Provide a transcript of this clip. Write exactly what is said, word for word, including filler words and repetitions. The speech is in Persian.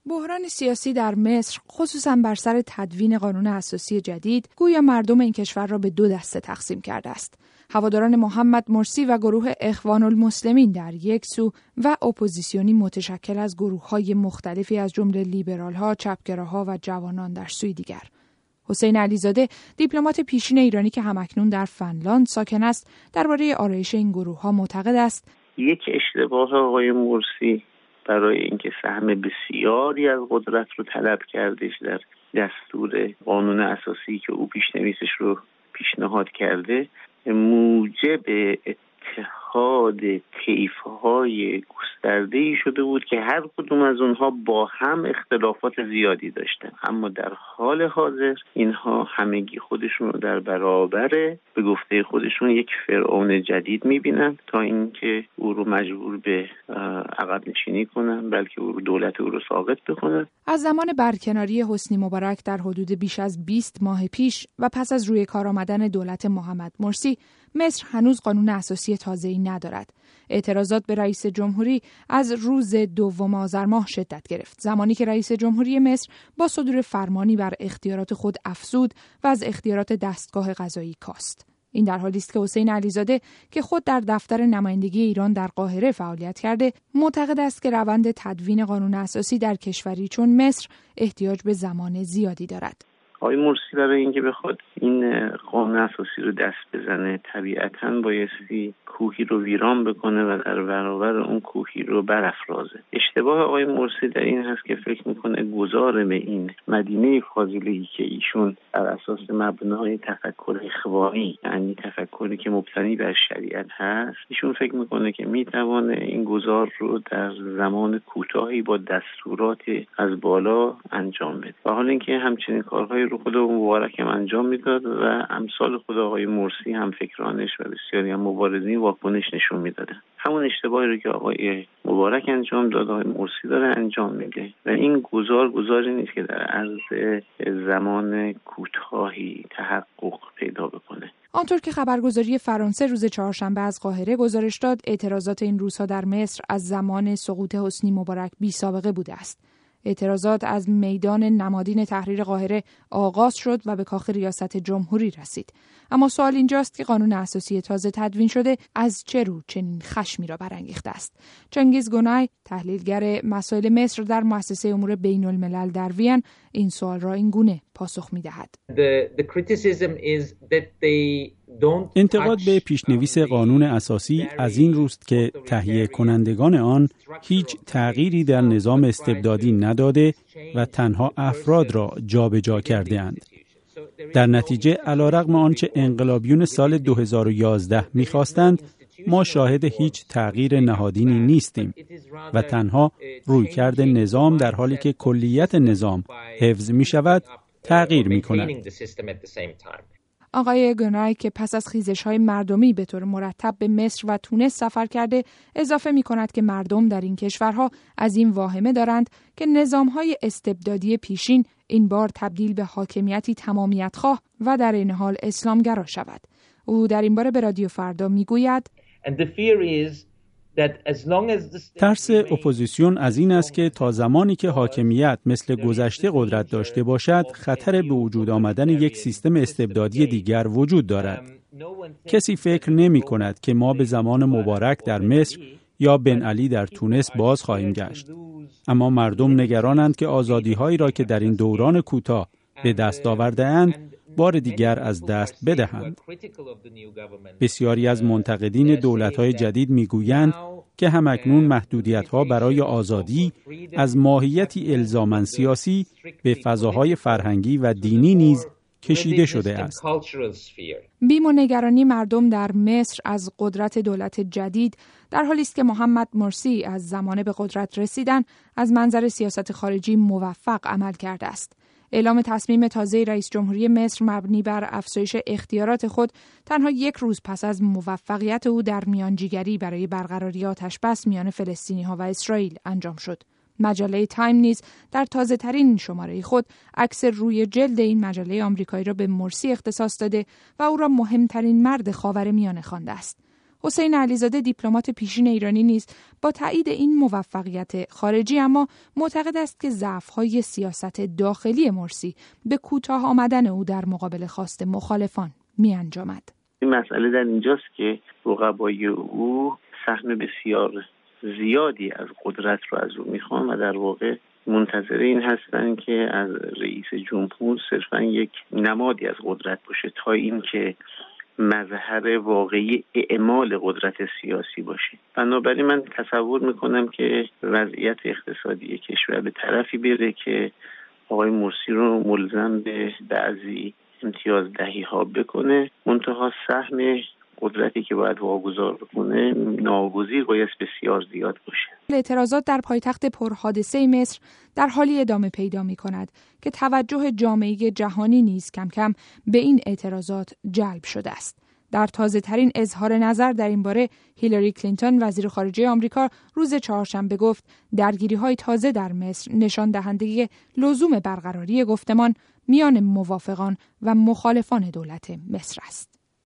بحران سیاسی در مصر خصوصاً بر سر تدوین قانون اساسی جدید گویا مردم این کشور را به دو دسته تقسیم کرده است. هواداران محمد مرسی و گروه اخوان المسلمین در یک سو و اپوزیسیونی متشکل از گروه‌های مختلفی از جمله لیبرال‌ها، چپگراها و جوانان در سوی دیگر. حسین علیزاده، دیپلمات پیشین ایرانی که همکنون در فنلاند ساکن است، درباره آرایش این گروه‌ها معتقد است: یک اشتباه آقای مرسی برای اینکه سهم بسیاری از قدرت رو طلب کردش در دستور قانون اساسی که او پیشنویسش رو پیشنهاد کرده، موجب اتحاد طیف‌های گسترده‌ای شده بود که هر کدوم از اونها با هم اختلافات زیادی داشتن، اما در حال حاضر اینها همگی خودشون رو در برابر به گفته خودشون یک فرعون جدید می‌بینن تا اینکه او رو مجبور به عقب نشینی کنن، بلکه او رو دولت او رو ساقط بکنن. از زمان برکناری حسنی مبارک در حدود بیش از بیست ماه پیش و پس از روی کار آمدن دولت محمد مرسی، مصر هنوز قانون اساسی تازه‌ای ندارد. اعتراضات به رئیس جمهوری از روز دوم آذر ماه شدت گرفت، زمانی که رئیس جمهوری مصر با صدور فرمانی بر اختیارات خود افزود و از اختیارات دستگاه قضایی کاست. این در حالی است که حسین علیزاده که خود در دفتر نمایندگی ایران در قاهره فعالیت کرده، معتقد است که روند تدوین قانون اساسی در کشوری چون مصر احتیاج به زمان زیادی دارد. آقای مرسی برای اینکه بخواد این قانون اساسی رو دست بزنه، طبیعتاً بایستی کوهی رو ویران بکنه و در برابر اون کوهی رو برافرازه. اشتباه آقای مرسی در این هست که فکر میکنه گذار به این مدینه فاضله‌ای که ایشون بر اساس مبنای تفکر اخوانی، یعنی تفکری که مبتنی بر شریعت هست، ایشون فکر میکنه که میتوانه این گذار رو در زمان کوتاهی با دستورات از بالا انجام بده. و حالا اینکه همچنین کارهای رو خود مبارک هم انجام میداد و امثال خود آقای مرسی هم فکرانش و بسیاری هم مبارزین واکنش نشون میدادن. همون اشتباهی رو که آقای مبارک انجام داد آقای مرسی داره انجام میده و این گذار گذاری نیست که در عرض زمان کوتاهی تحقق پیدا بکنه. آنطور که خبرگزاری فرانسه روز چهارشنبه از قاهره گزارش داد، اعتراضات این روزها در مصر از زمان سقوط حسنی مبارک بی سابقه بوده است. اعتراضات از میدان نمادین تحریر قاهره آغاز شد و به کاخ ریاست جمهوری رسید. اما سوال اینجاست که قانون اساسی تازه تدوین شده از چه رو چنین خشمی را برانگیخته است؟ چنگیز گونای، تحلیلگر مسائل مصر در مؤسسه امور بین الملل در وین، این سوال را این گونه پاسخ می‌دهد. انتقاد به پیشنویس قانون اساسی از این روست که تهیه کنندگان آن هیچ تغییری در نظام استبدادی نداده و تنها افراد را جابجا کرده اند. در نتیجه علیرغم آنچه انقلابیون سال دو هزار و یازده می‌خواستند، ما شاهد هیچ تغییر نهادینی نیستیم و تنها رویکرد نظام در حالی که کلیت نظام حفظ می‌شود تغییر می‌کند. آقای گونای که پس از خیزش‌های مردمی به طور مرتب به مصر و تونس سفر کرده، اضافه می‌کند که مردم در این کشورها از این واهمه دارند که نظام‌های استبدادی پیشین این بار تبدیل به حاکمیتی تمامیت‌خواه و در این حال اسلامگرا شود. او در این باره به رادیو فردا می‌گوید: ترس اپوزیسیون از این است که تا زمانی که حاکمیت مثل گذشته قدرت داشته باشد، خطر به وجود آمدن یک سیستم استبدادی دیگر وجود دارد. کسی فکر نمی کند که ما به زمان مبارک در مصر یا بن علی در تونس باز خواهیم گشت. اما مردم نگرانند که آزادی‌هایی را که در این دوران کوتاه به دست آورده‌اند بار دیگر از دست بدهند. بسیاری از منتقدین دولت‌های جدید می‌گویند که همکنون محدودیت‌ها برای آزادی از ماهیتی الزاماً سیاسی به فضاهای فرهنگی و دینی نیز کشیده شده است. بیم و نگرانی مردم در مصر از قدرت دولت جدید در حالی است که محمد مرسی از زمان به قدرت رسیدن از منظر سیاست خارجی موفق عمل کرده است. اعلام تصمیم تازه رئیس جمهوری مصر مبنی بر افزایش اختیارات خود تنها یک روز پس از موفقیت او در میانجیگری برای برقراری آتش‌بس میان فلسطینی‌ها و اسرائیل انجام شد. مجله تایم نیز در تازه‌ترین شماره خود عکس روی جلد این مجله آمریکایی را به مرسی اختصاص داده و او را مهمترین مرد خاورمیانه خوانده است. حسین علیزاده دیپلمات پیشین ایرانی نیز با تایید این موفقیت خارجی اما معتقد است که ضعف‌های سیاست داخلی مرسی به کوتاه آمدن او در مقابل خواست مخالفان می‌انجامد. این مسئله در اینجاست که رقبای او سهم بسیار زیادی از قدرت رو از او میخوان و در واقع منتظر این هستن که از رئیس جمهور صرفا یک نمادی از قدرت باشه تا اینکه مظهر واقعی اعمال قدرت سیاسی باشه. بنابراین من تصور میکنم که وضعیت اقتصادی کشور به طرفی بره که آقای مرسی رو ملزم به بعضی امتیازدهی ها بکنه، منتها سهم قدرتی که باید واگذار بکنه ناگزیر باید بسیار زیاد باشه. اعتراضات در پایتخت پرحادثه مصر در حالی ادامه پیدا می کند که توجه جامعه جهانی نیز کم کم به این اعتراضات جلب شده است. در تازه ترین اظهار نظر در این باره هیلاری کلینتون وزیر خارجه آمریکا روز چهارشنبه گفت درگیری‌های تازه در مصر نشان دهنده لزوم برقراری گفتمان میان موافقان و مخالفان دولت مصر است.